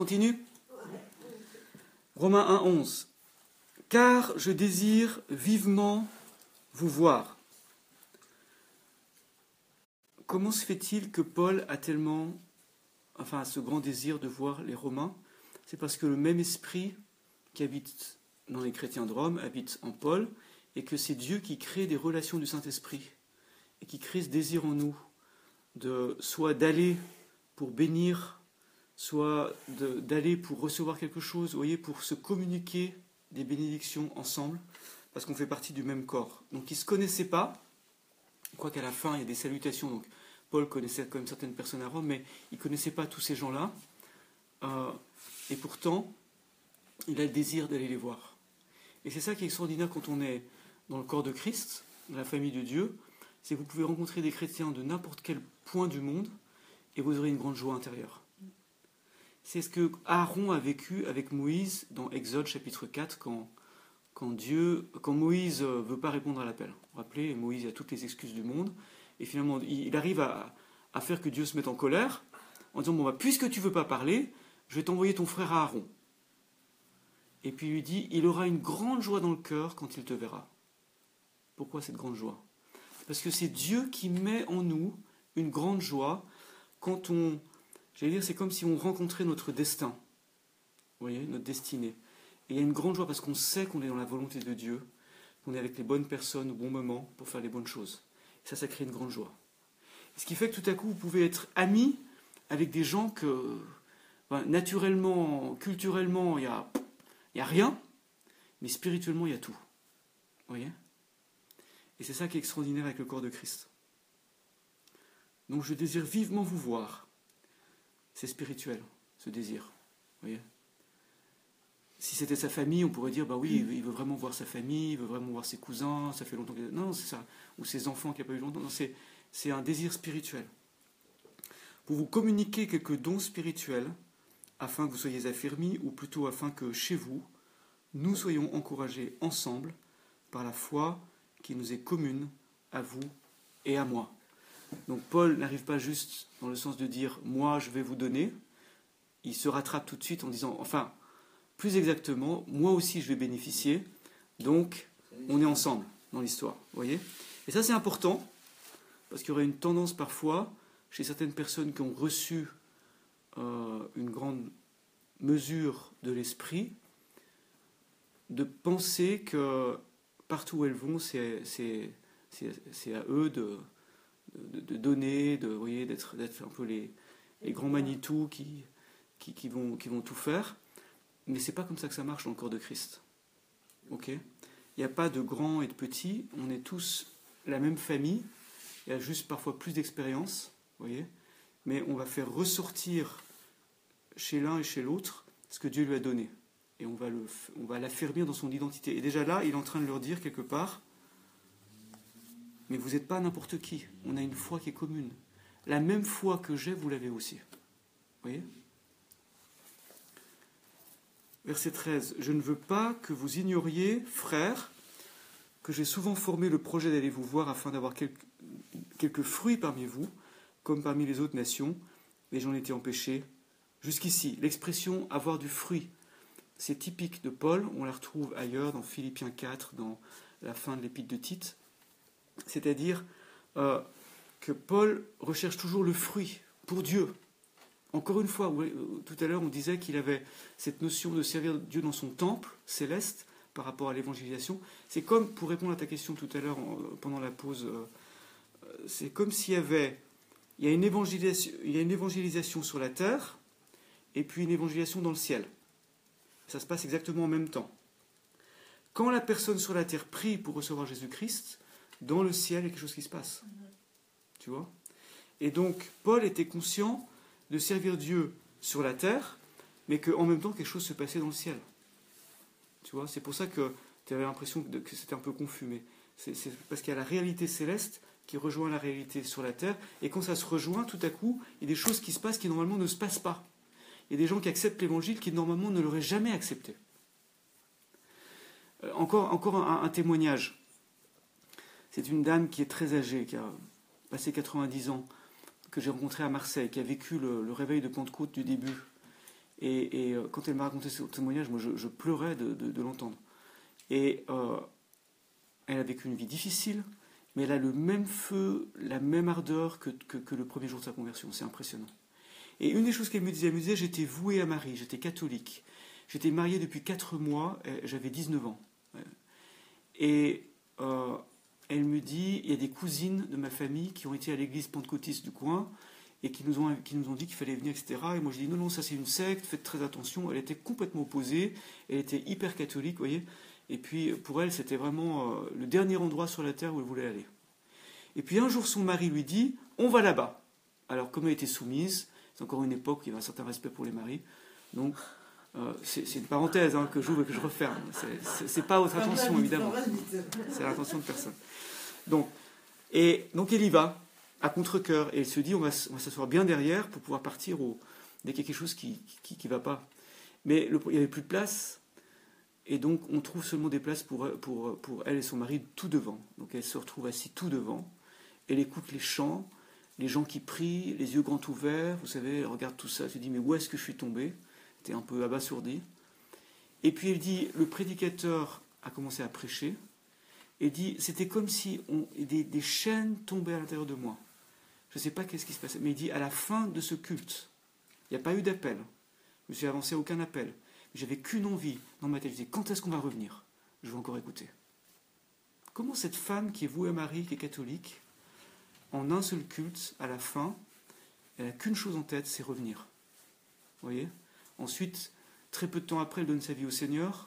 Continue. Romains 1, 11. Car je désire vivement vous voir. Comment se fait-il que Paul a ce grand désir de voir les Romains? C'est parce que le même esprit qui habite dans les chrétiens de Rome habite en Paul, et que c'est Dieu qui crée des relations du Saint-Esprit, et qui crée ce désir en nous, soit d'aller pour bénir, soit d'aller pour recevoir quelque chose, vous voyez, pour se communiquer des bénédictions ensemble, parce qu'on fait partie du même corps. Donc ils ne se connaissaient pas, quoiqu'à la fin il y a des salutations, donc Paul connaissait quand même certaines personnes à Rome, mais il ne connaissait pas tous ces gens-là, et pourtant il a le désir d'aller les voir. Et c'est ça qui est extraordinaire quand on est dans le corps de Christ, dans la famille de Dieu, c'est que vous pouvez rencontrer des chrétiens de n'importe quel point du monde, et vous aurez une grande joie intérieure. C'est ce que Aaron a vécu avec Moïse dans Exode chapitre 4, quand Moïse ne veut pas répondre à l'appel. Vous vous rappelez, Moïse a toutes les excuses du monde, et finalement il arrive à faire que Dieu se mette en colère, en disant, puisque tu ne veux pas parler, je vais t'envoyer ton frère Aaron. Et puis il lui dit, il aura une grande joie dans le cœur quand il te verra. Pourquoi cette grande joie? Parce que c'est Dieu qui met en nous une grande joie quand c'est comme si on rencontrait notre destin. Vous voyez, notre destinée. Et il y a une grande joie parce qu'on sait qu'on est dans la volonté de Dieu, qu'on est avec les bonnes personnes au bon moment pour faire les bonnes choses. Et ça crée une grande joie. Ce qui fait que tout à coup, vous pouvez être amis avec des gens que, naturellement, culturellement, il n'y a rien, mais spirituellement, il y a tout. Vous voyez? Et c'est ça qui est extraordinaire avec le corps de Christ. Donc je désire vivement vous voir. C'est spirituel, ce désir. Vous voyez? Si c'était sa famille, on pourrait dire, oui, il veut vraiment voir sa famille, il veut vraiment voir ses cousins, ça fait longtemps que... Non, c'est ça. Ou ses enfants qu'il n'y a pas eu longtemps. Non, c'est un désir spirituel. Pour vous communiquer quelques dons spirituels, afin que vous soyez affermis, ou plutôt afin que chez vous, nous soyons encouragés ensemble par la foi qui nous est commune à vous et à moi. Donc Paul n'arrive pas juste dans le sens de dire « moi je vais vous donner », il se rattrape tout de suite en disant « plus exactement, moi aussi je vais bénéficier, donc on est ensemble dans l'histoire ». Vous voyez? Et ça c'est important, parce qu'il y aurait une tendance parfois, chez certaines personnes qui ont reçu une grande mesure de l'esprit, de penser que partout où elles vont, c'est à eux de donner, d'être un peu les grands Manitou qui vont tout faire. Mais c'est pas comme ça que ça marche dans le corps de Christ. Ok? Il n'y a pas de grands et de petits, on est tous la même famille, il y a juste parfois plus d'expérience, voyez, mais on va faire ressortir chez l'un et chez l'autre ce que Dieu lui a donné. Et on va l'affermir dans son identité. Et déjà là, il est en train de leur dire quelque part, mais vous n'êtes pas n'importe qui. On a une foi qui est commune. La même foi que j'ai, vous l'avez aussi. Vous voyez? Verset 13. Je ne veux pas que vous ignoriez, frères, que j'ai souvent formé le projet d'aller vous voir afin d'avoir quelques fruits parmi vous, comme parmi les autres nations, mais j'en étais empêché. Jusqu'ici, l'expression « avoir du fruit », c'est typique de Paul, on la retrouve ailleurs, dans Philippiens 4, dans la fin de l'épître de Tite. C'est-à-dire que Paul recherche toujours le fruit pour Dieu. Encore une fois, tout à l'heure on disait qu'il avait cette notion de servir Dieu dans son temple céleste par rapport à l'évangélisation. C'est comme, pour répondre à ta question tout à l'heure pendant la pause, c'est comme s'il y a une évangélisation sur la terre et puis une évangélisation dans le ciel. Ça se passe exactement en même temps. Quand la personne sur la terre prie pour recevoir Jésus-Christ, dans le ciel, il y a quelque chose qui se passe. Tu vois? Et donc, Paul était conscient de servir Dieu sur la terre, mais qu'en même temps, quelque chose se passait dans le ciel. Tu vois? C'est pour ça que tu avais l'impression que c'était un peu confus. Mais c'est parce qu'il y a la réalité céleste qui rejoint la réalité sur la terre. Et quand ça se rejoint, tout à coup, il y a des choses qui se passent qui normalement ne se passent pas. Il y a des gens qui acceptent l'évangile qui normalement ne l'auraient jamais accepté. Encore un témoignage. C'est une dame qui est très âgée, qui a passé 90 ans, que j'ai rencontrée à Marseille, qui a vécu le réveil de Pentecôte du début. Quand elle m'a raconté ce témoignage, moi je pleurais de l'entendre. Et elle a vécu une vie difficile, mais elle a le même feu, la même ardeur que le premier jour de sa conversion. C'est impressionnant. Et une des choses qu'elle me disait, j'étais vouée à Marie, j'étais catholique. J'étais mariée depuis 4 mois, j'avais 19 ans. Et elle me dit, il y a des cousines de ma famille qui ont été à l'église pentecôtiste du coin et qui nous ont dit qu'il fallait venir, etc. Et moi, je dis, non, ça c'est une secte, faites très attention. Elle était complètement opposée, elle était hyper catholique, vous voyez. Et puis, pour elle, c'était vraiment le dernier endroit sur la terre où elle voulait aller. Et puis, un jour, son mari lui dit, on va là-bas. Alors, comme elle était soumise, c'est encore une époque où il y avait un certain respect pour les maris. Donc, c'est une parenthèse que j'ouvre et que je referme. C'est pas votre attention, évidemment. C'est l'intention de personne. Donc elle y va, à contre-cœur, et elle se dit, on va s'asseoir bien derrière pour pouvoir partir dès qu'il y a quelque chose qui va pas. Mais il n'y avait plus de place, et donc on trouve seulement des places pour elle et son mari tout devant. Donc elle se retrouve assise tout devant, elle écoute les chants, les gens qui prient, les yeux grands ouverts, vous savez, elle regarde tout ça, elle se dit, mais où est-ce que je suis tombée ? Elle était un peu abasourdie. Et puis elle dit, le prédicateur a commencé à prêcher, et dit, c'était comme si des chaînes tombaient à l'intérieur de moi. Je ne sais pas qu'est-ce qui se passait, mais il dit, à la fin de ce culte, il n'y a pas eu d'appel. Je me suis avancé à aucun appel. J'avais qu'une envie dans ma tête. Je disais, quand est-ce qu'on va revenir ? Je veux encore écouter. Comment cette femme qui est vouée à Marie, qui est catholique, en un seul culte, à la fin, elle n'a qu'une chose en tête, c'est revenir. Vous voyez ? Ensuite, très peu de temps après, elle donne sa vie au Seigneur.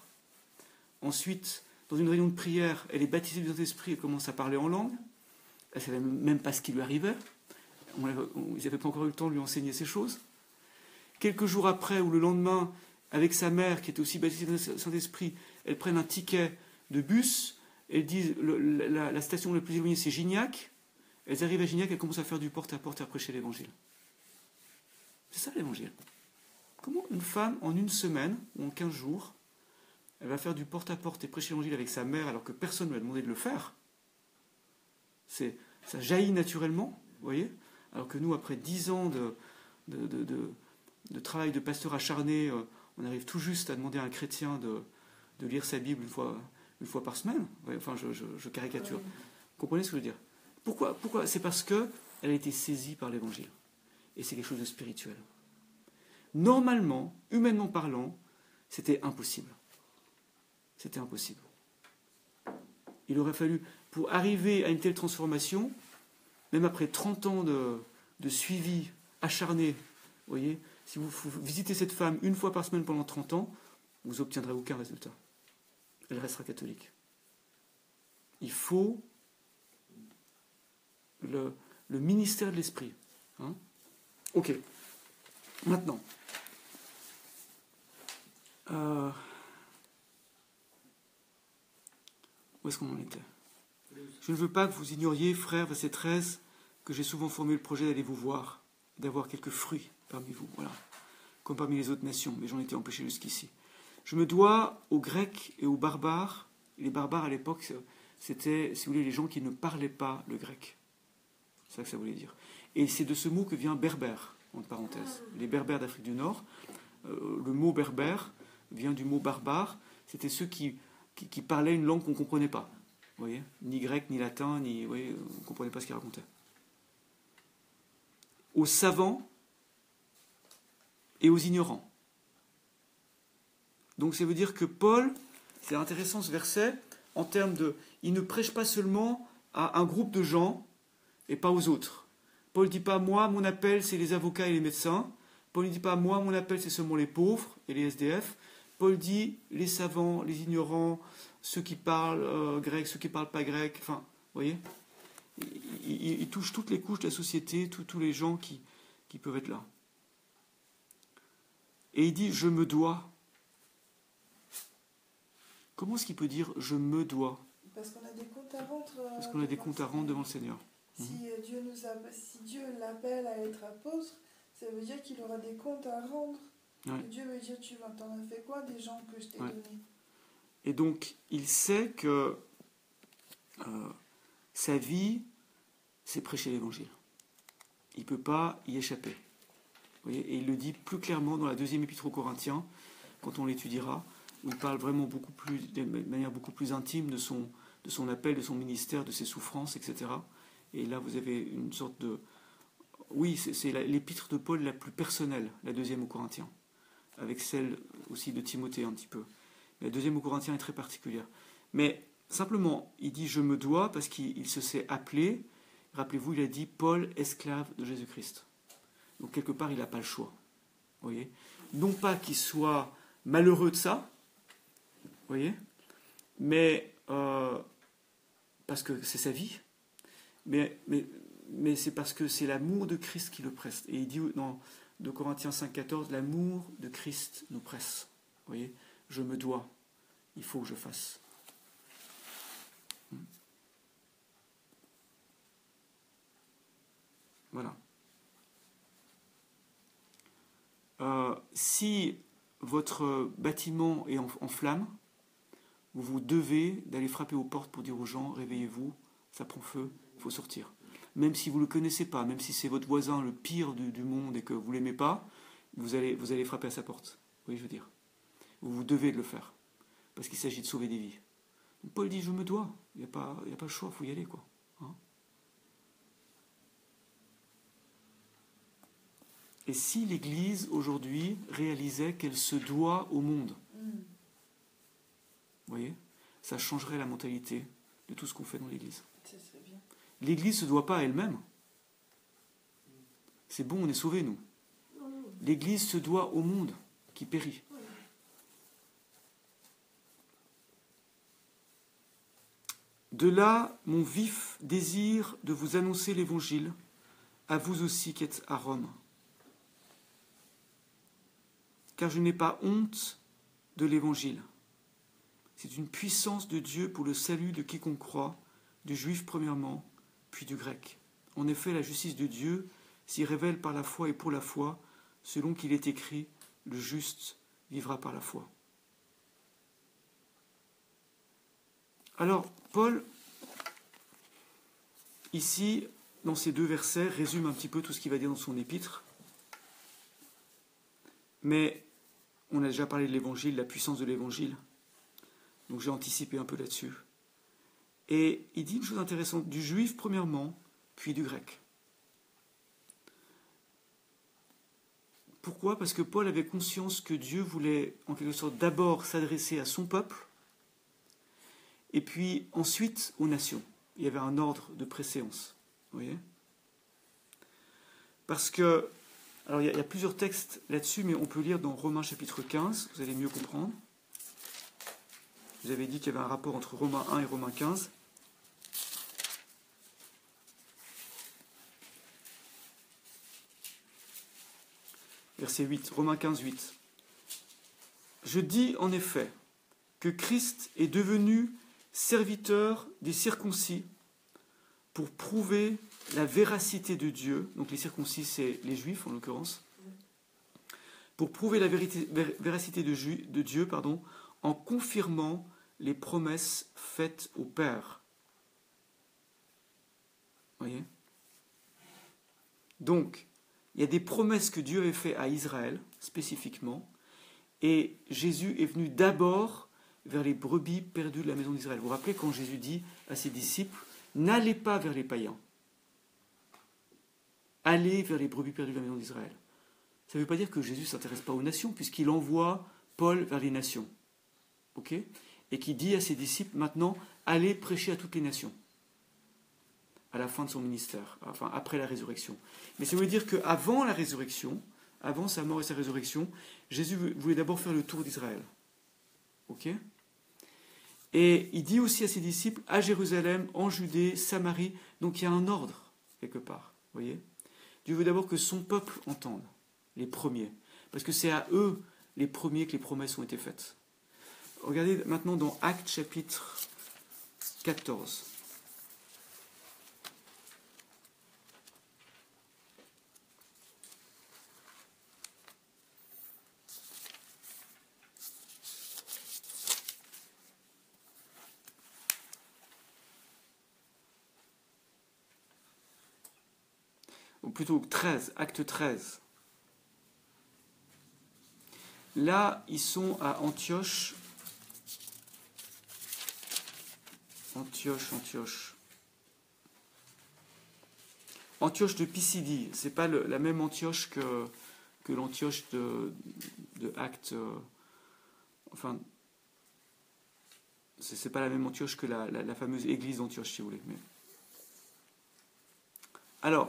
Ensuite, dans une réunion de prière, elle est baptisée du Saint-Esprit et commence à parler en langue. Elle ne savait même pas ce qui lui arrivait. Ils n'avaient pas encore eu le temps de lui enseigner ces choses. Quelques jours après, ou le lendemain, avec sa mère, qui était aussi baptisée du Saint-Esprit, elles prennent un ticket de bus. Elles disent, la station la plus éloignée, c'est Gignac. Elles arrivent à Gignac, elles commencent à faire du porte-à-porte et à prêcher l'Évangile. C'est ça l'Évangile. Comment une femme, en une semaine, ou en 15 jours, elle va faire du porte-à-porte et prêcher l'Évangile avec sa mère alors que personne ne lui a demandé de le faire. Ça jaillit naturellement, vous voyez. Alors que nous, après 10 ans de travail de pasteur acharné, on arrive tout juste à demander à un chrétien de lire sa Bible une fois par semaine. Enfin, je caricature. Vous comprenez ce que je veux dire ? Pourquoi ? C'est parce qu'elle a été saisie par l'Évangile. Et c'est quelque chose de spirituel. Normalement, humainement parlant, c'était impossible. C'était impossible. Il aurait fallu, pour arriver à une telle transformation, même après 30 ans de suivi acharné, vous voyez, si vous visitez cette femme une fois par semaine pendant 30 ans, vous n'obtiendrez aucun résultat. Elle restera catholique. Il faut le ministère de l'Esprit. Hein ? Ok. Maintenant. Où est-ce qu'on en était ? Je ne veux pas que vous ignoriez, frères, verset 13, que j'ai souvent formé le projet d'aller vous voir, d'avoir quelques fruits parmi vous, voilà, comme parmi les autres nations, mais j'en étais empêché jusqu'ici. Je me dois aux Grecs et aux barbares. Les barbares à l'époque, c'était, si vous voulez, les gens qui ne parlaient pas le grec. C'est ça que ça voulait dire. Et c'est de ce mot que vient berbère, entre parenthèses. Les berbères d'Afrique du Nord, le mot berbère vient du mot barbare. C'était ceux qui parlaient une langue qu'on ne comprenait pas. Vous voyez, ni grec, ni latin, on ne comprenait pas ce qu'ils racontaient. Aux savants et aux ignorants. Donc ça veut dire que Paul, c'est intéressant ce verset, en termes de... Il ne prêche pas seulement à un groupe de gens et pas aux autres. Paul ne dit pas, moi, mon appel, c'est les avocats et les médecins. Paul ne dit pas, moi, mon appel, c'est seulement les pauvres et les SDF. Paul dit, les savants, les ignorants, ceux qui parlent grec, ceux qui ne parlent pas grec. Enfin, vous voyez, il touche toutes les couches de la société, tous les gens qui peuvent être là. Et il dit, je me dois. Comment est-ce qu'il peut dire, je me dois ? Parce qu'on a des comptes à rendre. Parce qu'on a des comptes à rendre devant le Seigneur. Si Dieu l'appelle à être apôtre, ça veut dire qu'il aura des comptes à rendre. Ouais. Dieu veut dire, tu t'en as fait quoi des gens que je t'ai donnés ? Et donc, il sait que sa vie, c'est prêcher l'Évangile. Il ne peut pas y échapper. Vous voyez, et il le dit plus clairement dans la deuxième épître aux Corinthiens, quand on l'étudiera, où il parle vraiment de manière beaucoup plus intime de son appel, de son ministère, de ses souffrances, etc. Et là, vous avez une sorte de... Oui, c'est l'épître de Paul la plus personnelle, la deuxième aux Corinthiens, avec celle aussi de Timothée un petit peu. Mais la deuxième aux Corinthiens est très particulière. Mais simplement, il dit « je me dois » parce qu'il se s'est appelé. Rappelez-vous, il a dit « Paul, esclave de Jésus-Christ ». Donc quelque part, il n'a pas le choix. Vous voyez ? Non pas qu'il soit malheureux de ça, vous voyez, mais parce que c'est sa vie, mais c'est parce que c'est l'amour de Christ qui le presse. Et il dit dans 2 Corinthiens 5,14, l'amour de Christ nous presse. Vous voyez, je me dois, il faut que je fasse. Voilà. Si votre bâtiment est en flammes, vous devez d'aller frapper aux portes pour dire aux gens, réveillez-vous, ça prend feu, il faut sortir. Même si vous ne le connaissez pas, même si c'est votre voisin le pire du monde et que vous ne l'aimez pas, vous allez frapper à sa porte. Vous voyez, je veux dire. Vous devez de le faire. Parce qu'il s'agit de sauver des vies. Donc Paul dit, je me dois. Il n'y a pas le choix, il faut y aller, quoi. Hein? Et si l'Église, aujourd'hui, réalisait qu'elle se doit au monde, vous voyez, ça changerait la mentalité de tout ce qu'on fait dans l'Église. L'Église ne se doit pas à elle-même. C'est bon, on est sauvés, nous. L'Église se doit au monde qui périt. De là, mon vif désir de vous annoncer l'Évangile, à vous aussi qui êtes à Rome. Car je n'ai pas honte de l'Évangile. C'est une puissance de Dieu pour le salut de quiconque croit, du juif premièrement, puis du grec. En effet, la justice de Dieu s'y révèle par la foi et pour la foi, selon qu'il est écrit, le juste vivra par la foi. Alors, Paul, ici, dans ces deux versets, résume un petit peu tout ce qu'il va dire dans son épître. Mais on a déjà parlé de l'Évangile, la puissance de l'Évangile. Donc j'ai anticipé un peu là-dessus. Et il dit une chose intéressante, du juif premièrement, puis du grec. Pourquoi ? Parce que Paul avait conscience que Dieu voulait, en quelque sorte, d'abord s'adresser à son peuple, et puis ensuite aux nations. Il y avait un ordre de préséance. Vous voyez ? Parce que, alors il y a plusieurs textes là-dessus, mais on peut lire dans Romains chapitre 15, vous allez mieux comprendre. Vous avez dit qu'il y avait un rapport entre Romains 1 et Romains 15. Verset 8, Romains 15, 8. Je dis en effet que Christ est devenu serviteur des circoncis pour prouver la véracité de Dieu. Donc les circoncis, c'est les juifs en l'occurrence. Pour prouver la véracité de Dieu, en confirmant les promesses faites au Père. Vous voyez ? Donc, il y a des promesses que Dieu avait faites à Israël, spécifiquement, et Jésus est venu d'abord vers les brebis perdues de la maison d'Israël. Vous vous rappelez quand Jésus dit à ses disciples, n'allez pas vers les païens, allez vers les brebis perdues de la maison d'Israël. Ça ne veut pas dire que Jésus ne s'intéresse pas aux nations, puisqu'il envoie Paul vers les nations. Ok ? Et qui dit à ses disciples, maintenant, allez prêcher à toutes les nations. À la fin de son ministère, enfin après la résurrection. Mais ça veut dire qu'avant la résurrection, avant sa mort et sa résurrection, Jésus voulait d'abord faire le tour d'Israël. Ok ? Et il dit aussi à ses disciples, à Jérusalem, en Judée, Samarie, donc il y a un ordre, quelque part. Vous voyez ? Dieu veut d'abord que son peuple entende, les premiers. Parce que c'est à eux, les premiers, que les promesses ont été faites. Regardez maintenant dans Actes chapitre 14. Ou plutôt 13, acte 13. Là, ils sont à Antioche. Antioche de Pisidie. C'est pas la même Antioche que l'Antioche de Actes. Enfin, c'est pas la même Antioche que la fameuse église d'Antioche, si vous voulez. Mais... Alors,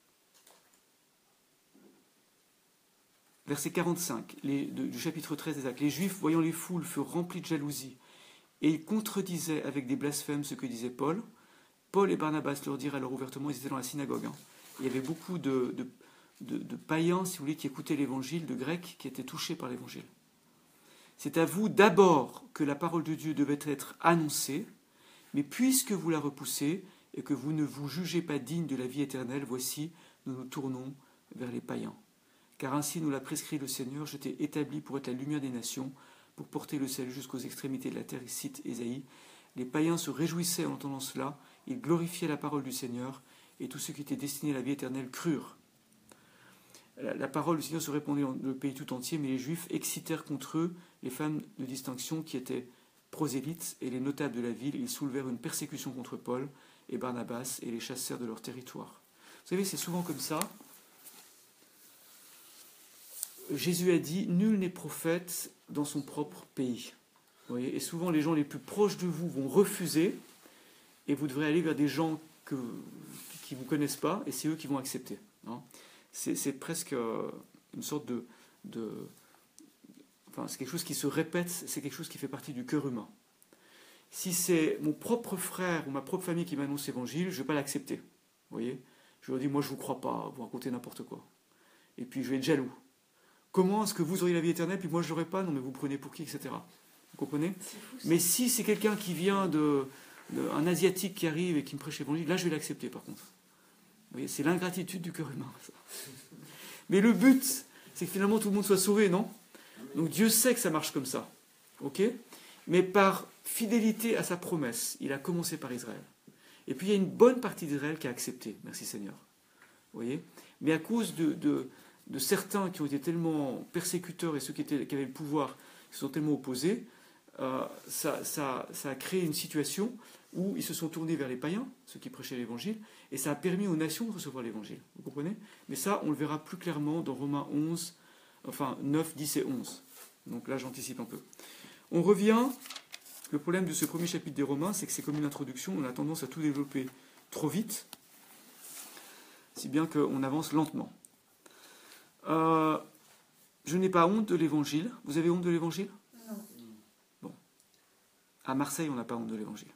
verset 45 du chapitre 13 des Actes. Les Juifs, voyant les foules, furent remplis de jalousie, et ils contredisaient avec des blasphèmes ce que disait Paul. Paul et Barnabas leur dirent alors ouvertement, ils étaient dans la synagogue. Il y avait beaucoup de païens, si vous voulez, qui écoutaient l'évangile, de Grecs qui étaient touchés par l'évangile. C'est à vous d'abord que la parole de Dieu devait être annoncée, mais puisque vous la repoussez et que vous ne vous jugez pas digne de la vie éternelle, voici, nous nous tournons vers les païens. Car ainsi nous l'a prescrit le Seigneur, je t'ai établi pour être la lumière des nations, pour porter le salut jusqu'aux extrémités de la terre, cite Ésaïe. Les païens se réjouissaient en entendant cela, ils glorifiaient la parole du Seigneur, et tous ceux qui étaient destinés à la vie éternelle crurent. La parole du Seigneur se répandait dans le pays tout entier, mais les Juifs excitèrent contre eux les femmes de distinction qui étaient prosélytes et les notables de la ville. Ils soulevèrent une persécution contre Paul et Barnabas et les chassèrent de leur territoire. Vous savez, c'est souvent comme ça. Jésus a dit « Nul n'est prophète dans son propre pays ». Vous voyez, et souvent, les gens les plus proches de vous vont refuser et vous devrez aller vers des gens qui ne vous connaissent pas et c'est eux qui vont accepter. C'est presque une sorte enfin, c'est quelque chose qui se répète, c'est quelque chose qui fait partie du cœur humain. Si c'est mon propre frère ou ma propre famille qui m'annonce l'évangile, je ne vais pas l'accepter. Vous voyez, je leur dis, moi je ne vous crois pas, vous racontez n'importe quoi. Et puis je vais être jaloux. Comment est-ce que vous auriez la vie éternelle, puis moi je ne l'aurai pas? Non mais vous prenez pour qui, etc. Vous comprenez? Mais si c'est quelqu'un qui vient un Asiatique qui arrive et qui me prêche l'évangile, là je vais l'accepter par contre. Vous voyez, c'est l'ingratitude du cœur humain. Ça. Mais le but, c'est que finalement tout le monde soit sauvé, non? Donc Dieu sait que ça marche comme ça. Ok? Mais par fidélité à sa promesse, il a commencé par Israël. Et puis il y a une bonne partie d'Israël qui a accepté. Merci Seigneur. Vous voyez? Mais à cause de certains qui ont été tellement persécuteurs et ceux qui avaient le pouvoir qui se sont tellement opposés, ça a créé une situation où ils se sont tournés vers les païens, ceux qui prêchaient l'évangile, et ça a permis aux nations de recevoir l'évangile. Vous comprenez? Mais ça, on le verra plus clairement dans Romains 11, enfin 9, 10 et 11. Donc là, j'anticipe un peu. On revient. Le problème de ce premier chapitre des Romains, c'est que c'est comme une introduction, on a tendance à tout développer trop vite, si bien qu'on avance lentement. Je n'ai pas honte de l'évangile. Vous avez honte de l'évangile? Non. Bon. À Marseille, on n'a pas honte de l'évangile.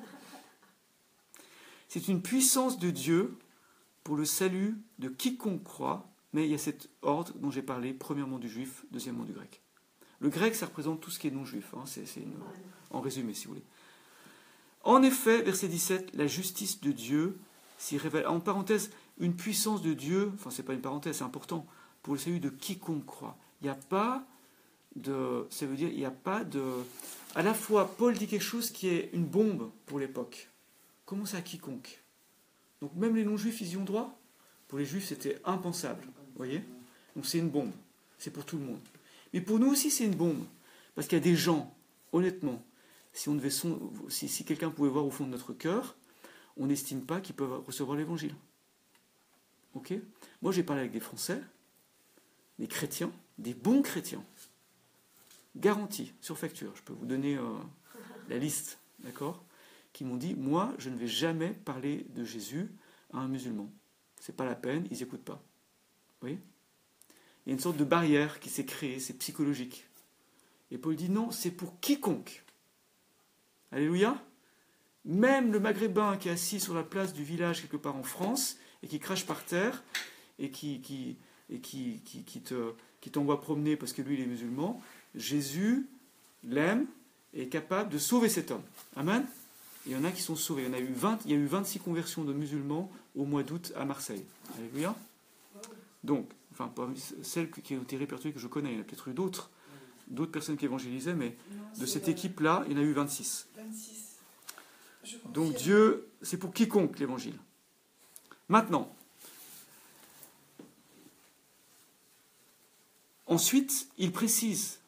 C'est une puissance de Dieu pour le salut de quiconque croit, mais il y a cet ordre dont j'ai parlé, premièrement du juif, deuxièmement du grec. Le grec, ça représente tout ce qui est non-juif, en résumé, si vous voulez. En effet, verset 17, la justice de Dieu s'y révèle. En parenthèse, une puissance de Dieu, enfin, c'est pas une parenthèse, c'est important, pour le salut de quiconque croit. Il n'y a pas de. Ça veut dire, il n'y a pas de. À la fois, Paul dit quelque chose qui est une bombe pour l'époque. Comment ça, quiconque? Donc, même les non-juifs, ils y ont droit? Pour les juifs, c'était impensable. Vous voyez? Donc, c'est une bombe. C'est pour tout le monde. Mais pour nous aussi, c'est une bombe. Parce qu'il y a des gens, honnêtement, si quelqu'un pouvait voir au fond de notre cœur, on n'estime pas qu'ils peuvent recevoir l'évangile. Ok? Moi, j'ai parlé avec des Français, des chrétiens, des bons chrétiens, garantis, sur facture. Je peux vous donner la liste, d'accord? Qui m'ont dit, moi, je ne vais jamais parler de Jésus à un musulman. C'est pas la peine, ils n'écoutent pas. Vous voyez? Il y a une sorte de barrière qui s'est créée, c'est psychologique. Et Paul dit non, c'est pour quiconque. Alléluia. Même le maghrébin qui est assis sur la place du village quelque part en France et qui crache par terre et qui t'envoie promener parce que lui il est musulman, Jésus l'aime et est capable de sauver cet homme. Amen. Il y en a qui sont sauvés. Il y a eu 26 conversions de musulmans au mois d'août à Marseille. Alléluia. Donc, enfin, pas celles qui ont été répertoriées que je connais, il y en a peut-être eu d'autres personnes qui évangélisaient, mais non, de cette équipe-là, il y en a eu 26. 26. Donc Dieu, c'est pour quiconque l'évangile. Maintenant, ensuite, il précise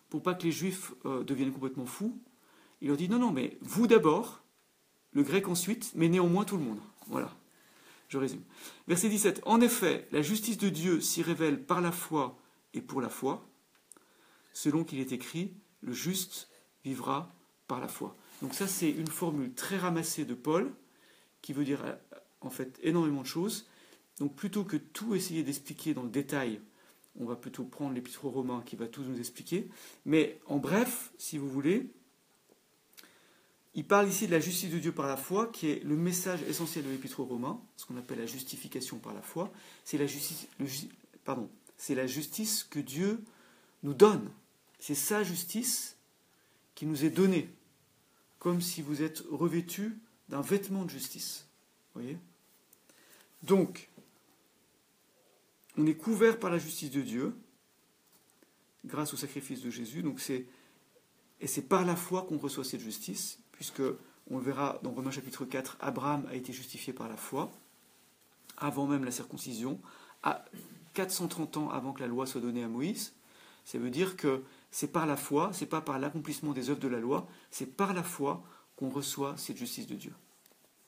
pour pas que les Juifs deviennent complètement fous, il leur dit non, mais vous d'abord, le grec ensuite, mais néanmoins tout le monde. Voilà, je résume. Verset 17. En effet, la justice de Dieu s'y révèle par la foi et pour la foi, selon qu'il est écrit, le juste vivra par la foi. Donc ça, c'est une formule très ramassée de Paul, qui veut dire en fait énormément de choses. Donc plutôt que tout essayer d'expliquer dans le détail, on va plutôt prendre l'Épître aux Romains qui va tout nous expliquer. Mais en bref, si vous voulez, il parle ici de la justice de Dieu par la foi, qui est le message essentiel de l'Épître aux Romains, ce qu'on appelle la justification par la foi. C'est la justice, c'est la justice que Dieu nous donne. C'est sa justice qui nous est donnée, comme si vous êtes revêtu d'un vêtement de justice. Vous voyez ? Donc, on est couvert par la justice de Dieu, grâce au sacrifice de Jésus. Donc c'est par la foi qu'on reçoit cette justice, puisque, on le verra dans Romains chapitre 4, Abraham a été justifié par la foi, avant même la circoncision, à 430 ans avant que la loi soit donnée à Moïse. Ça veut dire que c'est par la foi, c'est pas par l'accomplissement des œuvres de la loi, c'est par la foi qu'on reçoit cette justice de Dieu. Ok ?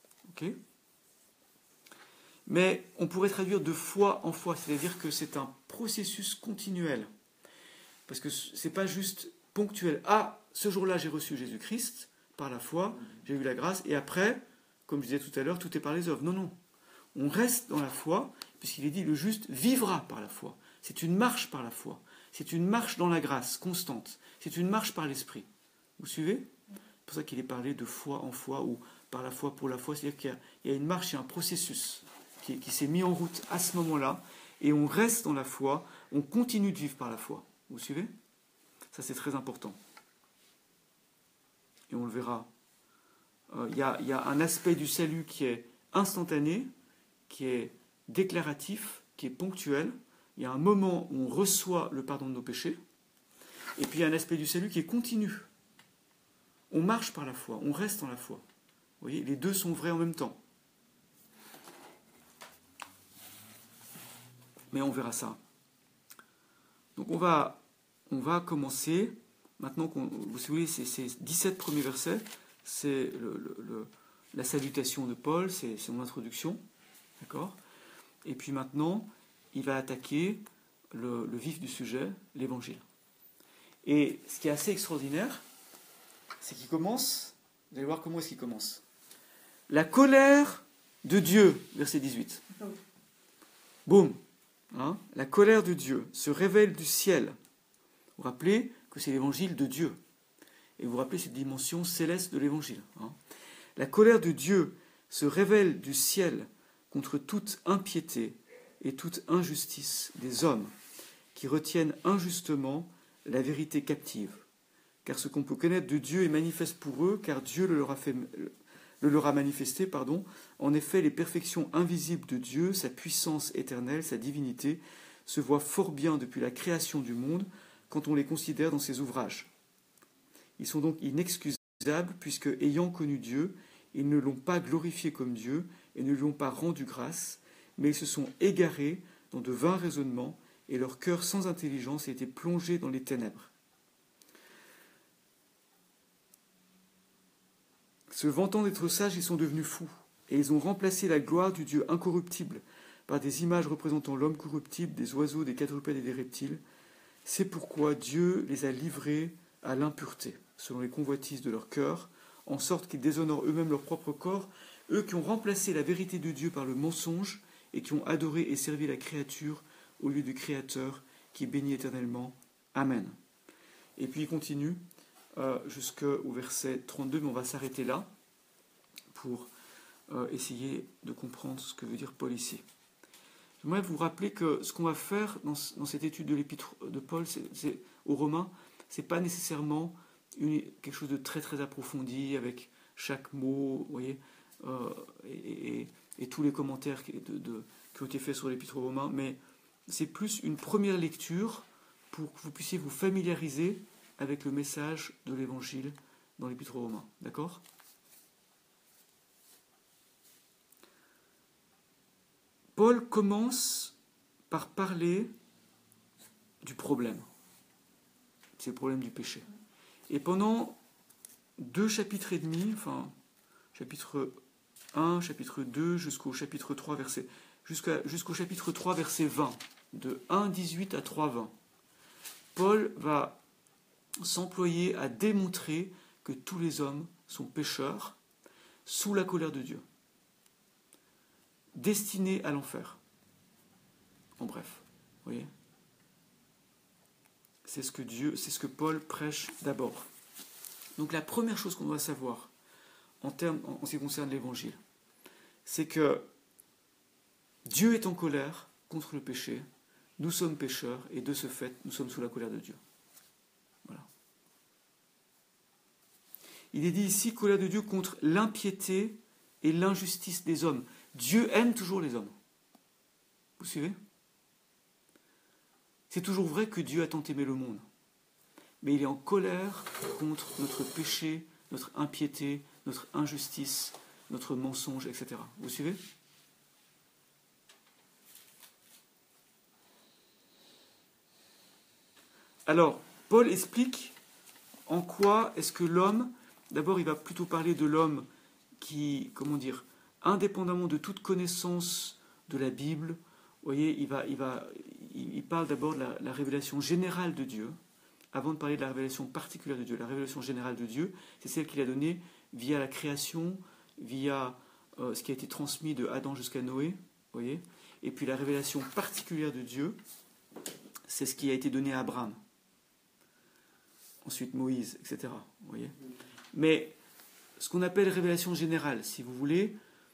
Mais on pourrait traduire de foi en foi, c'est-à-dire que c'est un processus continuel. Parce que ce n'est pas juste ponctuel. Ah, ce jour-là, j'ai reçu Jésus-Christ, par la foi, j'ai eu la grâce, et après, comme je disais tout à l'heure, tout est par les œuvres. Non, non. On reste dans la foi, puisqu'il est dit, le juste vivra par la foi. C'est une marche par la foi. C'est une marche dans la grâce, constante. C'est une marche par l'esprit. Vous suivez ? C'est pour ça qu'il est parlé de foi en foi, ou par la foi pour la foi. C'est-à-dire qu'il y a une marche, il y a un processus qui s'est mis en route à ce moment-là, et on reste dans la foi, on continue de vivre par la foi. Vous suivez ? Ça, c'est très important. Et on le verra. Il y a un aspect du salut qui est instantané, qui est déclaratif, qui est ponctuel. Il y a un moment où on reçoit le pardon de nos péchés. Et puis il y a un aspect du salut qui est continu. On marche par la foi, on reste dans la foi. Vous voyez, les deux sont vrais en même temps. Mais on verra ça. Donc on va commencer, maintenant, si vous voulez, ces 17 premiers versets, c'est la salutation de Paul, c'est mon introduction, d'accord ? Et puis maintenant, il va attaquer le vif du sujet, l'évangile. Et ce qui est assez extraordinaire, c'est qu'il commence, vous allez voir comment est-ce qu'il commence. La colère de Dieu, verset 18. Boum. Hein, la colère de Dieu se révèle du ciel. Vous vous rappelez que c'est l'évangile de Dieu. Et vous vous rappelez cette dimension céleste de l'évangile. Hein. La colère de Dieu se révèle du ciel contre toute impiété et toute injustice des hommes qui retiennent injustement la vérité captive. Car ce qu'on peut connaître de Dieu est manifeste pour eux, car Dieu le leur a manifesté. En effet, les perfections invisibles de Dieu, sa puissance éternelle, sa divinité, se voient fort bien depuis la création du monde quand on les considère dans ses ouvrages. Ils sont donc inexcusables puisque, ayant connu Dieu, ils ne l'ont pas glorifié comme Dieu et ne lui ont pas rendu grâce, mais ils se sont égarés dans de vains raisonnements et leur cœur sans intelligence a été plongé dans les ténèbres. Se vantant d'être sages, ils sont devenus fous, et ils ont remplacé la gloire du Dieu incorruptible par des images représentant l'homme corruptible, des oiseaux, des quadrupèdes et des reptiles. C'est pourquoi Dieu les a livrés à l'impureté, selon les convoitises de leur cœur, en sorte qu'ils déshonorent eux-mêmes leur propre corps, eux qui ont remplacé la vérité de Dieu par le mensonge, et qui ont adoré et servi la créature au lieu du Créateur, qui est béni éternellement. Amen. Et puis il continue jusqu'au verset 32, mais on va s'arrêter là pour essayer de comprendre ce que veut dire Paul ici. J'aimerais vous rappeler que ce qu'on va faire dans cette étude de l'épître de Paul aux Romains, ce n'est pas nécessairement quelque chose de très très approfondi avec chaque mot, vous voyez, et tous les commentaires qui ont été faits sur l'épître aux Romains, mais c'est plus une première lecture pour que vous puissiez vous familiariser avec le message de l'Évangile dans l'Épître aux Romains. D'accord ? Paul commence par parler du problème. C'est le problème du péché. Et pendant 2 chapitres et demi, enfin, chapitre 1, chapitre 2, jusqu'au chapitre 3, jusqu'au chapitre 3, verset 20, de 1,18 à 3,20, Paul va s'employer à démontrer que tous les hommes sont pécheurs, sous la colère de Dieu, destinés à l'enfer. En bref, vous voyez ? C'est ce que Paul prêche d'abord. Donc la première chose qu'on doit savoir en ce qui concerne l'évangile, c'est que Dieu est en colère contre le péché, nous sommes pécheurs et de ce fait, nous sommes sous la colère de Dieu. Voilà. Il est dit ici, colère de Dieu contre l'impiété et l'injustice des hommes. Dieu aime toujours les hommes. Vous suivez ? C'est toujours vrai que Dieu a tant aimé le monde. Mais il est en colère contre notre péché, notre impiété, notre injustice, notre mensonge, etc. Vous suivez ? Alors, Paul explique en quoi est-ce que l'homme, d'abord il va plutôt parler de l'homme qui, indépendamment de toute connaissance de la Bible, vous voyez, il parle d'abord de la révélation générale de Dieu, avant de parler de la révélation particulière de Dieu. La révélation générale de Dieu, c'est celle qu'il a donnée via la création, via ce qui a été transmis de Adam jusqu'à Noé, vous voyez. Et puis la révélation particulière de Dieu, c'est ce qui a été donné à Abraham. Ensuite Moïse, etc. Vous voyez. Mais ce qu'on appelle révélation générale, si vous voulez,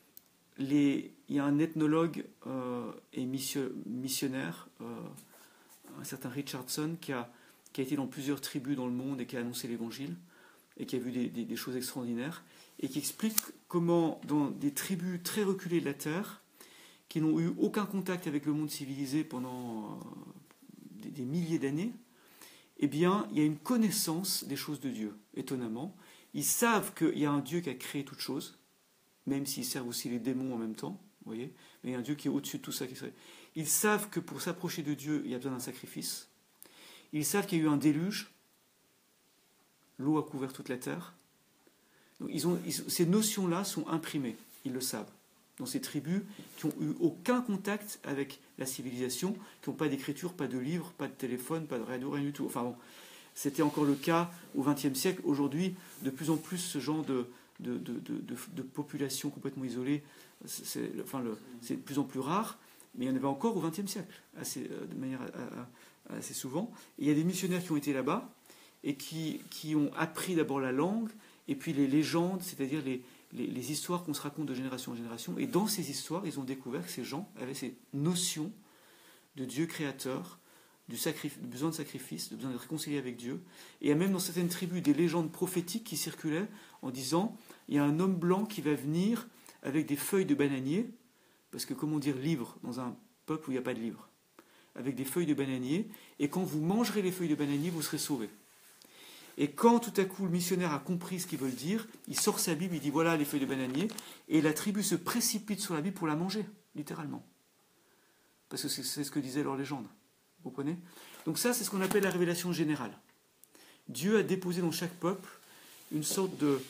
il y a un ethnologue et missionnaire, un certain Richardson, qui a été dans plusieurs tribus dans le monde et qui a annoncé l'évangile, et qui a vu des choses extraordinaires, et qui explique comment, dans des tribus très reculées de la Terre, qui n'ont eu aucun contact avec le monde civilisé pendant des milliers d'années, eh bien, il y a une connaissance des choses de Dieu, étonnamment. Ils savent qu'il y a un Dieu qui a créé toutes choses, même s'ils servent aussi les démons en même temps, vous voyez, mais il y a un Dieu qui est au-dessus de tout ça. Ils savent que pour s'approcher de Dieu, il y a besoin d'un sacrifice. Ils savent qu'il y a eu un déluge, l'eau a couvert toute la terre. Donc ces notions-là sont imprimées, ils le savent, dans ces tribus qui n'ont eu aucun contact avec la civilisation, qui n'ont pas d'écriture, pas de livre, pas de téléphone, pas de radio, rien du tout. Enfin bon, c'était encore le cas au XXe siècle. Aujourd'hui, de plus en plus, ce genre de population complètement isolée, c'est de plus en plus rare, mais il y en avait encore au XXe siècle, de manière assez souvent. Et il y a des missionnaires qui ont été là-bas et qui ont appris d'abord la langue, et puis les légendes, c'est-à-dire les histoires qu'on se raconte de génération en génération. Et dans ces histoires, ils ont découvert que ces gens avaient ces notions de Dieu créateur, du besoin de sacrifice, de besoin d'être réconcilié avec Dieu. Et il y a même dans certaines tribus des légendes prophétiques qui circulaient en disant il y a un homme blanc qui va venir avec des feuilles de bananier, parce que comment dire livre dans un peuple où il n'y a pas de livre, avec des feuilles de bananier, et quand vous mangerez les feuilles de bananier, vous serez sauvés. Et quand tout à coup le missionnaire a compris ce qu'ils veulent dire, il sort sa Bible, il dit voilà les feuilles de bananier, et la tribu se précipite sur la Bible pour la manger, littéralement. Parce que c'est ce que disait leur légende. Vous comprenez ? Donc ça, c'est ce qu'on appelle la révélation générale. Dieu a déposé dans chaque peuple une sorte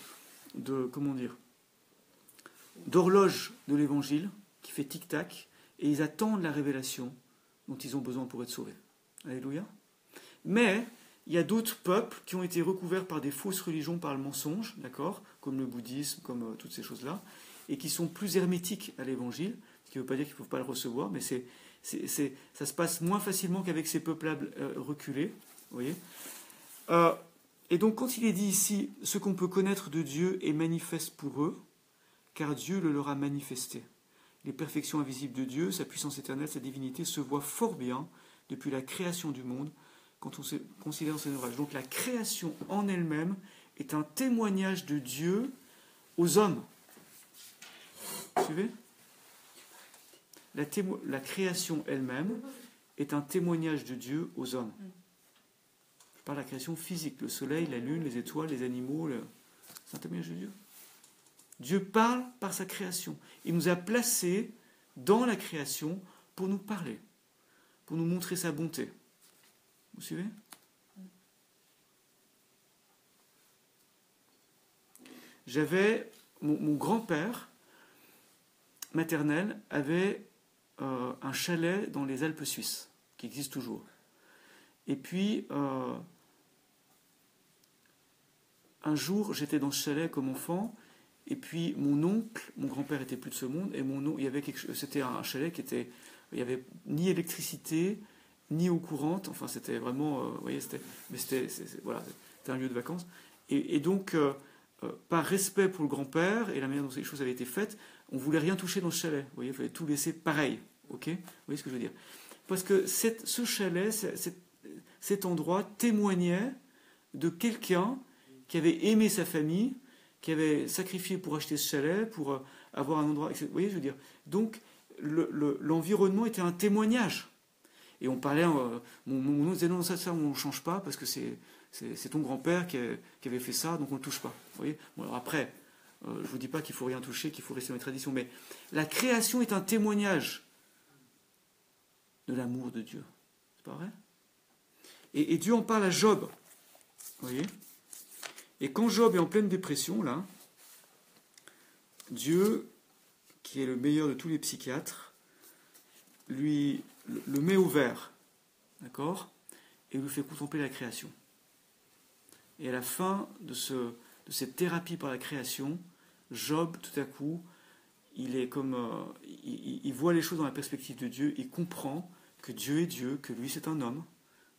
d'horloge de l'évangile qui fait tic-tac, et ils attendent la révélation dont ils ont besoin pour être sauvés. Alléluia. Mais il y a d'autres peuples qui ont été recouverts par des fausses religions, par le mensonge, d'accord, comme le bouddhisme, comme toutes ces choses-là, et qui sont plus hermétiques à l'évangile, ce qui ne veut pas dire qu'il ne faut pas le recevoir, mais ça se passe moins facilement qu'avec ces peuples-là reculés. Vous voyez. Et donc quand il est dit ici, ce qu'on peut connaître de Dieu est manifeste pour eux, car Dieu le leur a manifesté. Les perfections invisibles de Dieu, sa puissance éternelle, sa divinité, se voient fort bien depuis la création du monde, quand on se considère dans ses ouvrages. Donc la création en elle-même est un témoignage de Dieu aux hommes. Vous suivez ? La création elle-même est un témoignage de Dieu aux hommes. Je parle de la création physique, le soleil, la lune, les étoiles, les animaux, c'est un témoignage de Dieu. Dieu parle par sa création. Il nous a placés dans la création pour nous parler, pour nous montrer sa bonté. Vous suivez ? Mon grand-père maternel avait un chalet dans les Alpes suisses, qui existe toujours. Et puis, un jour, j'étais dans ce chalet comme enfant, et puis mon oncle, mon grand-père était plus de ce monde, et c'était un chalet il n'y avait ni électricité, ni eau courante, enfin c'était vraiment, vous voyez, c'était un lieu de vacances. Et donc, par respect pour le grand-père et la manière dont les choses avaient été faites, on ne voulait rien toucher dans ce chalet, vous voyez, il fallait tout laisser pareil, ok ? Vous voyez ce que je veux dire ? Parce que ce chalet, cet endroit témoignait de quelqu'un qui avait aimé sa famille, qui avait sacrifié pour acheter ce chalet, pour avoir un endroit... Vous voyez, je veux dire. Donc, l'environnement était un témoignage. Et on parlait... mon oncle disait, non, ça, on ne change pas, parce que c'est ton grand-père qui avait fait ça, donc on ne le touche pas. Vous voyez. Bon, alors après, je ne vous dis pas qu'il ne faut rien toucher, qu'il faut rester dans les traditions, mais la création est un témoignage de l'amour de Dieu. C'est pas vrai ? Et Dieu en parle à Job. Vous voyez ? Et quand Job est en pleine dépression, là, Dieu, qui est le meilleur de tous les psychiatres, le met au vert, d'accord ? Et lui fait contempler la création. Et à la fin de cette thérapie par la création, Job, tout à coup, il voit les choses dans la perspective de Dieu, il comprend que Dieu est Dieu, que lui c'est un homme, d'accord ?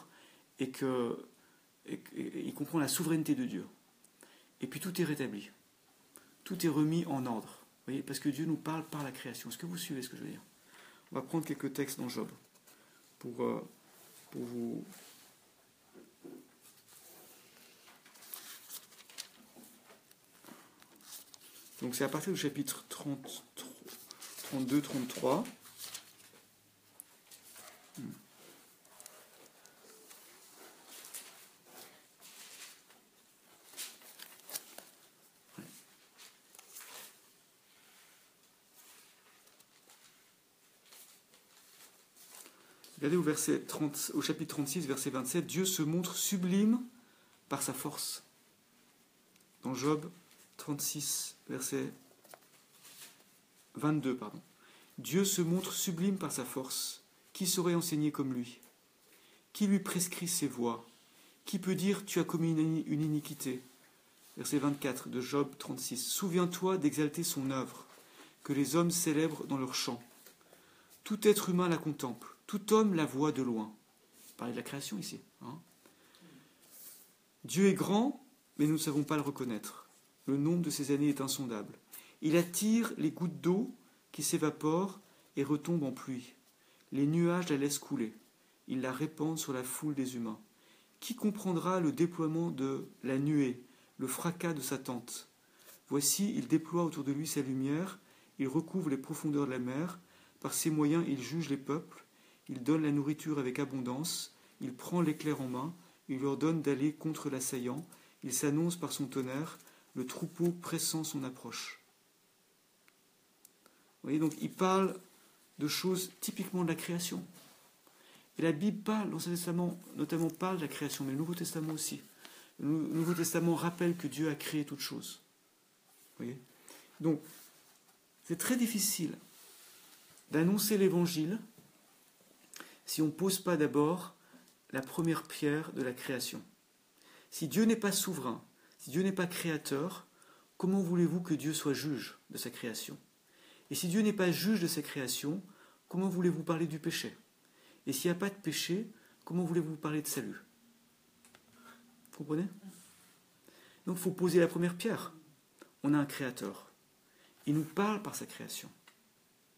Et il comprend la souveraineté de Dieu. Et puis tout est rétabli. Tout est remis en ordre. Vous voyez, parce que Dieu nous parle par la création. Est-ce que vous suivez ce que je veux dire ? On va prendre quelques textes dans Job pour vous... Donc c'est à partir du chapitre 32, 33. Regardez au chapitre 36, verset 27, Dieu se montre sublime par sa force. Dans Job 36, verset 22, pardon. Dieu se montre sublime par sa force. Qui saurait enseigner comme lui ? Qui lui prescrit ses voies ? Qui peut dire tu as commis une iniquité ? Verset 24 de Job 36. Souviens-toi d'exalter son œuvre, que les hommes célèbrent dans leurs chants. Tout être humain la contemple. Tout homme la voit de loin. On parle de la création ici. Hein. Dieu est grand, mais nous ne savons pas le reconnaître. Le nombre de ses années est insondable. Il attire les gouttes d'eau qui s'évaporent et retombent en pluie. Les nuages la laissent couler. Il la répand sur la foule des humains. Qui comprendra le déploiement de la nuée, le fracas de sa tente ? Voici, il déploie autour de lui sa lumière, il recouvre les profondeurs de la mer, par ses moyens il juge les peuples, il donne la nourriture avec abondance, il prend l'éclair en main, il leur donne d'aller contre l'assaillant, il s'annonce par son tonnerre, le troupeau pressant son approche. Vous voyez, donc il parle de choses typiquement de la création. Et la Bible parle, l'Ancien Testament notamment parle de la création, mais le Nouveau Testament aussi. Le Nouveau Testament rappelle que Dieu a créé toutes choses. Vous voyez ? Donc, c'est très difficile d'annoncer l'Évangile si on ne pose pas d'abord la première pierre de la création. Si Dieu n'est pas souverain, si Dieu n'est pas créateur, comment voulez-vous que Dieu soit juge de sa création ? Et si Dieu n'est pas juge de sa création, comment voulez-vous parler du péché ? Et s'il n'y a pas de péché, comment voulez-vous parler de salut ? Vous comprenez ? Donc il faut poser la première pierre. On a un créateur. Il nous parle par sa création. Ok ?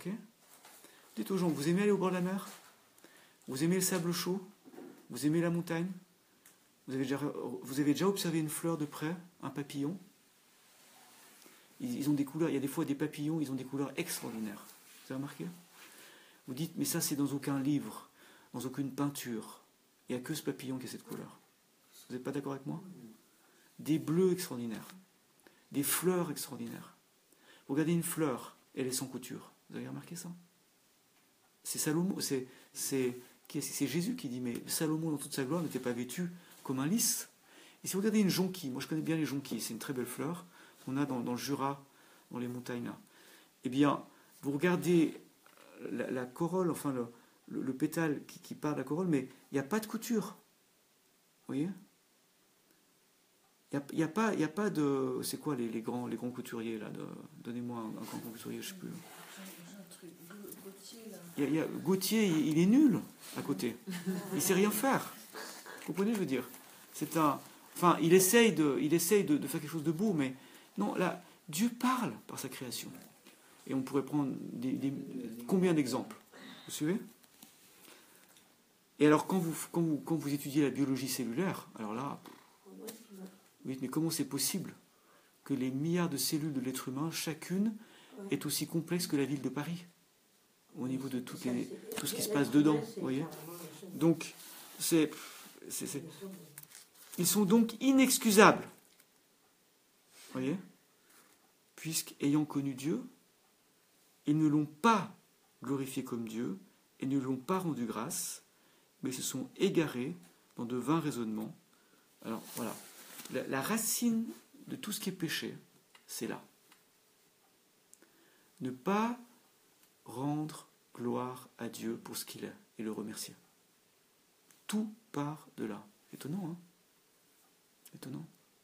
Dites aux gens, vous aimez aller au bord de la mer ? Vous aimez le sable chaud ? Vous aimez la montagne ? Vous avez déjà observé une fleur de près, un papillon ? Ils ont des couleurs, il y a des fois des papillons, ils ont des couleurs extraordinaires. Vous avez remarqué ? Vous dites, mais ça c'est dans aucun livre, dans aucune peinture. Il n'y a que ce papillon qui a cette couleur. Vous n'êtes pas d'accord avec moi ? Des bleus extraordinaires. Des fleurs extraordinaires. Vous regardez une fleur, elle est sans couture. Vous avez remarqué ça ? C'est Salomon, c'est Jésus qui dit, mais Salomon dans toute sa gloire n'était pas vêtu comme un lys. Et si vous regardez une jonquille, moi je connais bien les jonquilles, c'est une très belle fleur qu'on a dans le Jura, dans les montagnes là. Eh bien, vous regardez la corolle, enfin le pétale qui part de la corolle, mais il n'y a pas de couture. Vous voyez? Il n'y a pas de... C'est quoi les grands couturiers là donnez-moi un grand couturier, je ne sais plus. Gauthier, il est nul à côté. Il ne sait rien faire. Vous comprenez, je veux dire? Enfin, il essaye de faire quelque chose de beau, mais non, là, Dieu parle par sa création. Et on pourrait prendre combien d'exemples? Vous suivez? Et alors, quand vous étudiez la biologie cellulaire, alors là, oui, mais comment c'est possible que les milliards de cellules de l'être humain, chacune, est aussi complexe que la ville de Paris, au niveau de tout ce qui se passe dedans, vous voyez? Donc, ils sont donc inexcusables, vous voyez? Puisqu'ayant connu Dieu, ils ne l'ont pas glorifié comme Dieu, et ne lui ont pas rendu grâce, mais se sont égarés dans de vains raisonnements. Alors, voilà. La racine de tout ce qui est péché, c'est là. Ne pas rendre gloire à Dieu pour ce qu'il est et le remercier. Tout part de là. Étonnant, hein? Étonnant.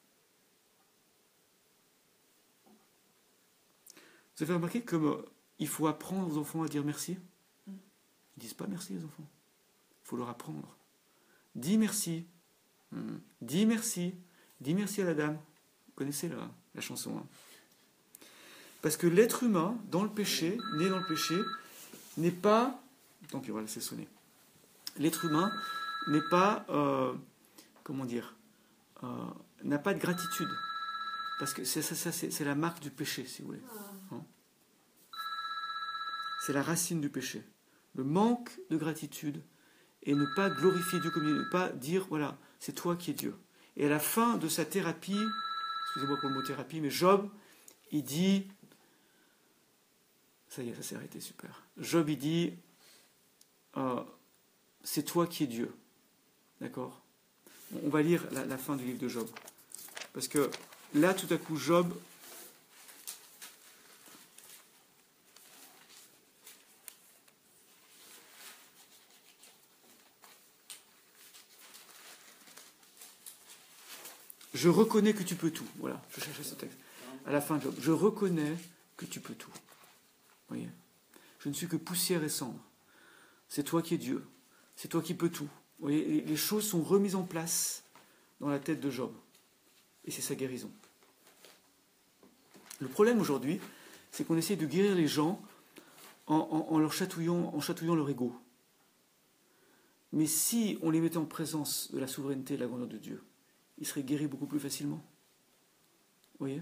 Vous avez remarqué comme il faut apprendre aux enfants à dire merci? Ils ne disent pas merci, les enfants. Il faut leur apprendre. Dis merci. Dis merci. Dis merci à la dame. Vous connaissez la chanson, hein? Parce que l'être humain, dans le péché, né dans le péché, n'est pas... Tant pis, on va laisser sonner. L'être humain n'est pas... comment dire n'a pas de gratitude. Parce que c'est la marque du péché, si vous voulez. Hein? C'est la racine du péché. Le manque de gratitude et ne pas glorifier Dieu comme Dieu, ne pas dire, voilà, c'est toi qui es Dieu. Et à la fin de sa thérapie, excusez-moi pour le mot thérapie, mais Job, il dit... Ça y est, ça s'est arrêté, super. Job, il dit, c'est toi qui es Dieu. D'accord? On va lire la fin du livre de Job. Parce que là, tout à coup, Job... Je reconnais que tu peux tout. Voilà, je cherchais ce texte. À la fin de Job, je reconnais que tu peux tout. Vous voyez? Je ne suis que poussière et cendre. C'est toi qui es Dieu. C'est toi qui peux tout. Vous voyez, les choses sont remises en place dans la tête de Job. Et c'est sa guérison. Le problème aujourd'hui, c'est qu'on essaie de guérir les gens en leur chatouillant leur ego. Mais si on les mettait en présence de la souveraineté et de la grandeur de Dieu, ils seraient guéris beaucoup plus facilement. Vous voyez?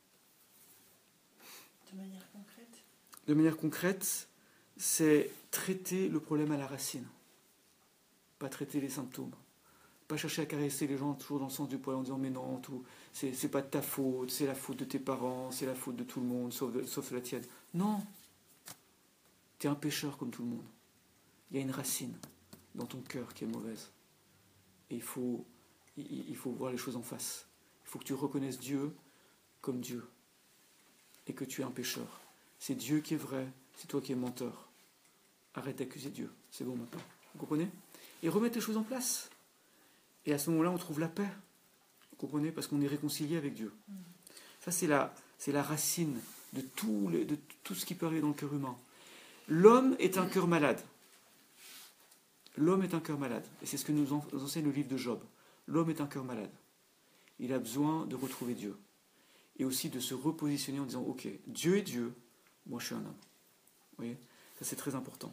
De manière concrète? De manière concrète, c'est traiter le problème à la racine. Pas traiter les symptômes. Pas chercher à caresser les gens toujours dans le sens du poil en disant mais non, tout, c'est pas de ta faute, c'est la faute de tes parents, c'est la faute de tout le monde, sauf la tienne. Non. Tu es un pécheur comme tout le monde. Il y a une racine dans ton cœur qui est mauvaise. Et il faut voir les choses en face. Il faut que tu reconnaisses Dieu comme Dieu. Et que tu es un pécheur. C'est Dieu qui est vrai, c'est toi qui es menteur. Arrête d'accuser Dieu. C'est bon maintenant. Vous comprenez? Et remettre les choses en place. Et à ce moment-là, on trouve la paix. Vous comprenez? Parce qu'on est réconcilié avec Dieu. Ça, c'est la racine de tout ce qui peut arriver dans le cœur humain. L'homme est un cœur malade. L'homme est un cœur malade. Et c'est ce que nous enseigne le livre de Job. L'homme est un cœur malade. Il a besoin de retrouver Dieu. Et aussi de se repositionner en disant, ok, Dieu est Dieu, moi je suis un homme. Vous voyez? Ça c'est très important.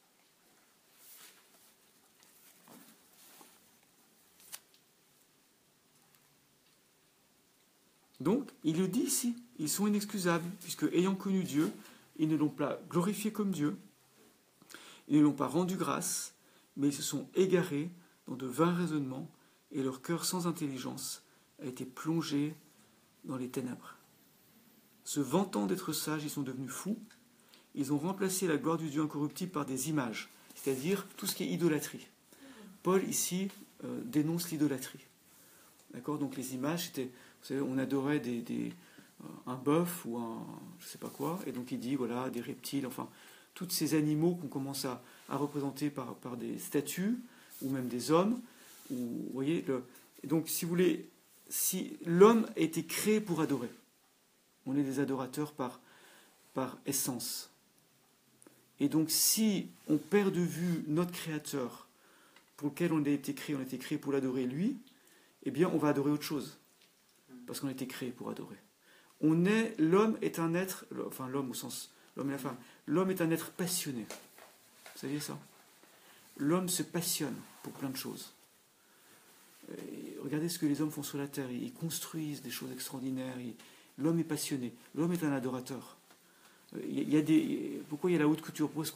Donc, il le dit ici, ils sont inexcusables, puisque ayant connu Dieu, ils ne l'ont pas glorifié comme Dieu, ils ne l'ont pas rendu grâce, mais ils se sont égarés dans de vains raisonnements, et leur cœur sans intelligence a été plongé dans les ténèbres. Se vantant d'être sages, ils sont devenus fous, ils ont remplacé la gloire du Dieu incorruptible par des images, c'est-à-dire tout ce qui est idolâtrie. Paul, ici, dénonce l'idolâtrie. D'accord? Donc les images, c'était, vous savez, on adorait un bœuf ou un je sais pas quoi, et donc il dit, voilà, des reptiles, enfin, tous ces animaux qu'on commence à représenter par des statues, ou même des hommes, ou, vous voyez, donc si vous voulez, si l'homme a été créé pour adorer, on est des adorateurs par essence. Et donc si on perd de vue notre Créateur, pour lequel on a été créé pour l'adorer lui, eh bien on va adorer autre chose. Parce qu'on a été créé pour adorer. L'homme est un être, enfin l'homme au sens, l'homme et la femme, l'homme est un être passionné. Vous saviez ça? L'homme se passionne pour plein de choses. Et regardez ce que les hommes font sur la terre, ils construisent des choses extraordinaires, l'homme est passionné, l'homme est un adorateur. Pourquoi il y a la haute couture? Pourquoi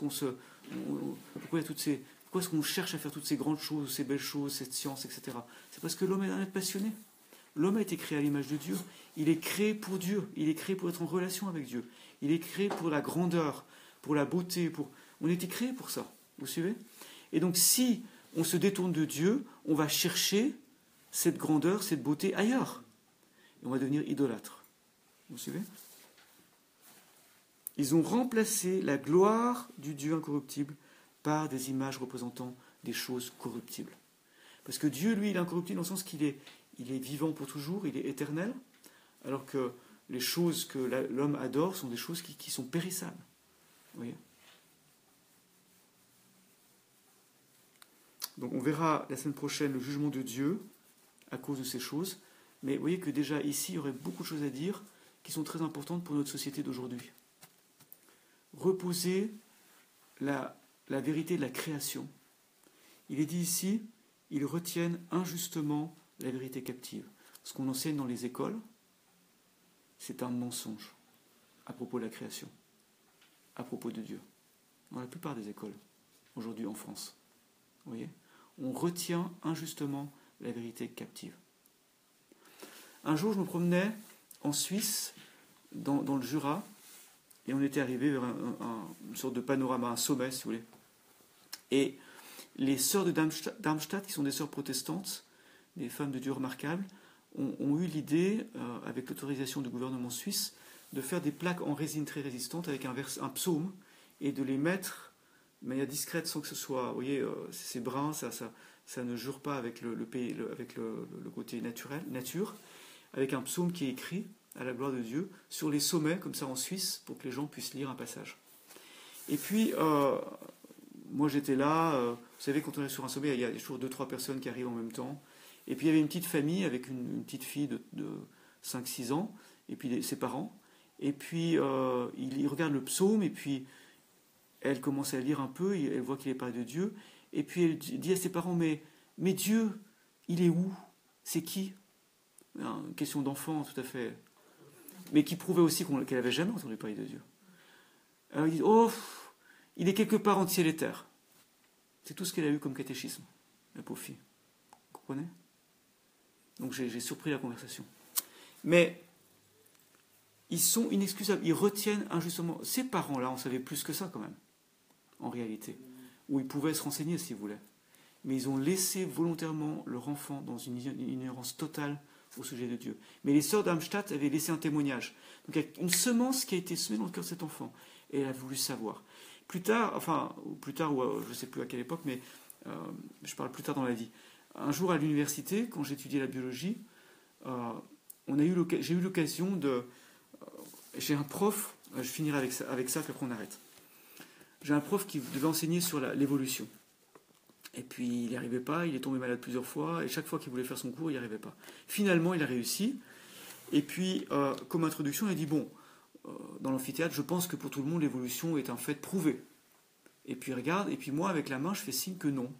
est-ce qu'on cherche à faire toutes ces grandes choses, ces belles choses, cette science, etc. C'est parce que l'homme est un être passionné. L'homme a été créé à l'image de Dieu. Il est créé pour Dieu. Il est créé pour être en relation avec Dieu. Il est créé pour la grandeur, pour la beauté. On a été créé pour ça. Vous suivez? Et donc si on se détourne de Dieu, on va chercher cette grandeur, cette beauté ailleurs. Et on va devenir idolâtre. Vous suivez? Ils ont remplacé la gloire du Dieu incorruptible par des images représentant des choses corruptibles. Parce que Dieu, lui, il est incorruptible dans le sens qu'il est vivant pour toujours, il est éternel, alors que les choses que l'homme adore sont des choses qui sont périssables. Vous voyez? Donc on verra la semaine prochaine le jugement de Dieu à cause de ces choses. Mais vous voyez que déjà ici, il y aurait beaucoup de choses à dire qui sont très importantes pour notre société d'aujourd'hui. Reposer la vérité de la création. Il est dit ici, ils retiennent injustement la vérité captive. Ce qu'on enseigne dans les écoles, c'est un mensonge à propos de la création, à propos de Dieu. Dans la plupart des écoles, aujourd'hui en France. Vous voyez? On retient injustement la vérité captive. Un jour, je me promenais en Suisse, dans le Jura, et on était arrivé vers une sorte de panorama, un sommet, si vous voulez. Et les sœurs de Darmstadt, qui sont des sœurs protestantes, des femmes de Dieu remarquables, ont eu l'idée, avec l'autorisation du gouvernement suisse, de faire des plaques en résine très résistantes avec un psaume, et de les mettre de manière discrète sans que ce soit, vous voyez, c'est brun, ça ne jure pas avec le côté nature, avec un psaume qui est écrit à la gloire de Dieu, sur les sommets, comme ça en Suisse, pour que les gens puissent lire un passage. Et puis, moi j'étais là, vous savez, quand on est sur un sommet, il y a toujours 2-3 personnes qui arrivent en même temps. Et puis il y avait une petite famille avec une petite fille de 5-6 ans, et puis ses parents. Et puis ils regardent le psaume, et puis elle commence à lire un peu, elle voit qu'il est parlé de Dieu. Et puis elle dit à ses parents, mais Dieu, il est où? C'est qui? Une question d'enfant tout à fait, mais qui prouvait aussi qu'elle n'avait jamais entendu parler de Dieu. Alors ils disent, oh, il est quelque part entre ciel et terre. C'est tout ce qu'elle a eu comme catéchisme, la pauvre fille. Vous comprenez? Donc j'ai surpris la conversation. Mais ils sont inexcusables, ils retiennent injustement. Ces parents-là, on savait plus que ça quand même, en réalité, où ils pouvaient se renseigner s'ils voulaient. Mais ils ont laissé volontairement leur enfant dans une ignorance totale au sujet de Dieu. Mais les sœurs d'Armstadt avaient laissé un témoignage. Donc il y a une semence qui a été semée dans le cœur de cet enfant. Et elle a voulu savoir. Plus tard, ou je ne sais plus à quelle époque, mais je parle plus tard dans la vie. Un jour à l'université, quand j'étudiais la biologie, j'ai eu l'occasion de... j'ai un prof, je finirai avec ça, puis après on arrête. J'ai un prof qui devait enseigner sur l'évolution. Et puis il n'y arrivait pas, il est tombé malade plusieurs fois, et chaque fois qu'il voulait faire son cours, il n'y arrivait pas. Finalement, il a réussi. Et puis, comme introduction, il a dit, bon, dans l'amphithéâtre, je pense que pour tout le monde, l'évolution est un fait prouvé. Et puis il regarde, et puis moi, avec la main, je fais signe que non.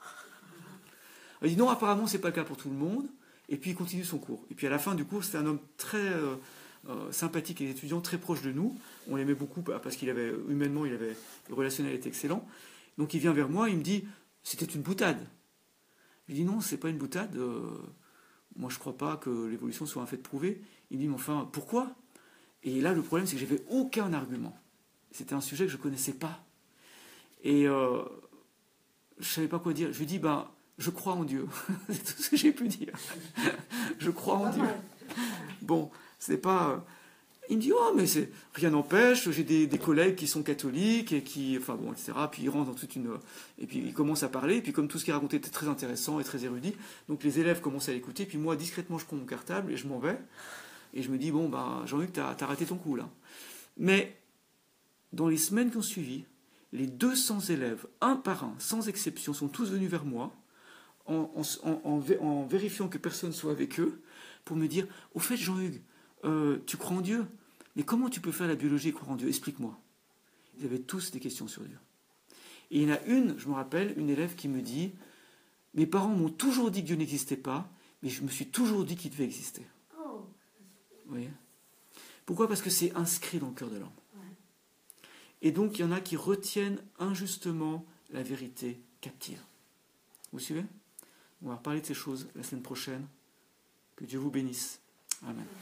Il dit, non, apparemment, ce n'est pas le cas pour tout le monde. Et puis il continue son cours. Et puis à la fin du cours, c'était un homme très sympathique et étudiant, très proche de nous. On l'aimait beaucoup parce qu'il avait, humainement, le relationnel était excellent. Donc il vient vers moi, il me dit, c'était une boutade. Je lui dis, non, c'est pas une boutade. Moi, je crois pas que l'évolution soit un fait prouvé. Il me dit, mais enfin, pourquoi? Et là, le problème, c'est que j'avais aucun argument. C'était un sujet que je connaissais pas. Et je savais pas quoi dire. Je lui dis, je crois en Dieu. C'est tout ce que j'ai pu dire. Je crois en Dieu. Bon, c'est pas... Il me dit, oh, mais rien n'empêche, j'ai des collègues qui sont catholiques, et qui, enfin bon, etc. Puis il rentre dans toute une... Et puis il commence à parler, et puis comme tout ce qu'il racontait était très intéressant et très érudit, donc les élèves commencent à l'écouter, puis moi, discrètement, je prends mon cartable et je m'en vais, et je me dis, bon, Jean-Luc, t'as raté ton coup, là. Mais, dans les semaines qui ont suivi, les 200 élèves, un par un, sans exception, sont tous venus vers moi, en vérifiant que personne soit avec eux, pour me dire, au fait, Jean-Hugues, tu crois en Dieu? Mais comment tu peux faire la biologie et croire en Dieu? Explique-moi. Ils avaient tous des questions sur Dieu. Et il y en a une, je me rappelle, une élève qui me dit, mes parents m'ont toujours dit que Dieu n'existait pas, mais je me suis toujours dit qu'il devait exister. Oh. Vous voyez? Pourquoi? Parce que c'est inscrit dans le cœur de l'homme. Et donc, il y en a qui retiennent injustement la vérité captive. Vous suivez? On va reparler de ces choses la semaine prochaine. Que Dieu vous bénisse. Amen.